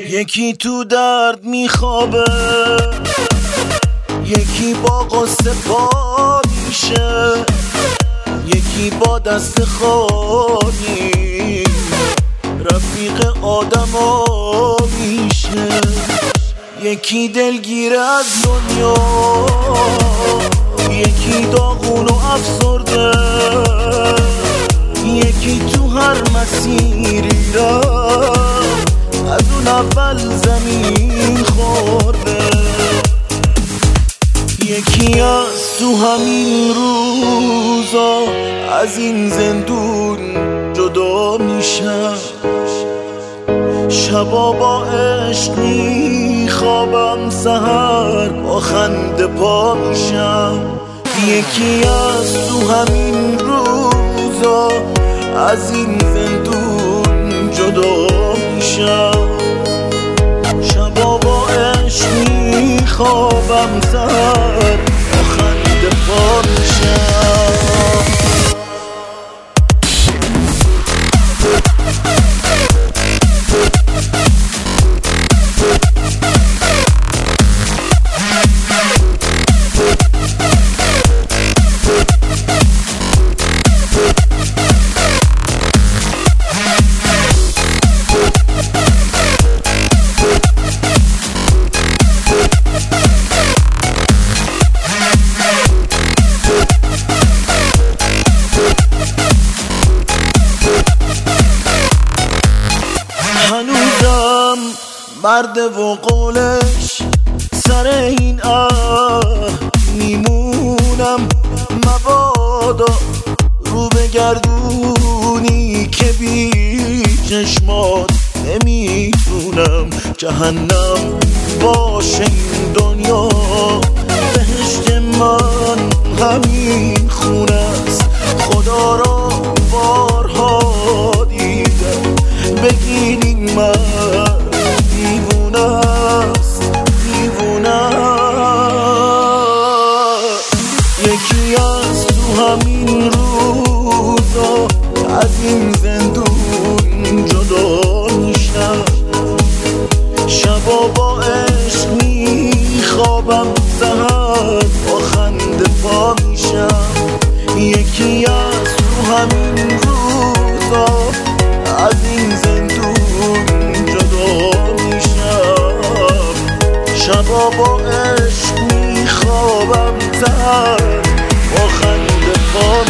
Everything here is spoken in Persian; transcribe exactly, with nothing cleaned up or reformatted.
یکی تو درد میخوابه، یکی با قصه پا میشه، یکی با دست خالی رفیق آدما میشه. یکی دلگیر از دنیا، یکی داغون و افسرده، یکی تو هر مسیری را از اون اول زمین خورده. یکی از تو همین روزا از این زندون جدا میشم، شبا با عشق میخوابم، سحر با خنده پا میشم. یکی از تو همین روزا از این زندون جدا میشم، شبا با عشق میخوابم، سحر با خنده پا میشم. هنوزم مرد و قولش سر این اه میمونم، مبادا رو بگردونی که بی چشمات نمیتونم. جهنم باشه این دنیا، بهشت من همین خونه است. خدا را بارها دیدم، بگین این مرد دیوونه است، دیوونه. یکی از تو همین روزا از این زندون جدا میشم، شبا با عشق میخوابم، سحر با خنده پا میشم. یکی از تو همین روزا از این زندون جدا میشم، شبا با عشق میخوابم، سحر با خنده پا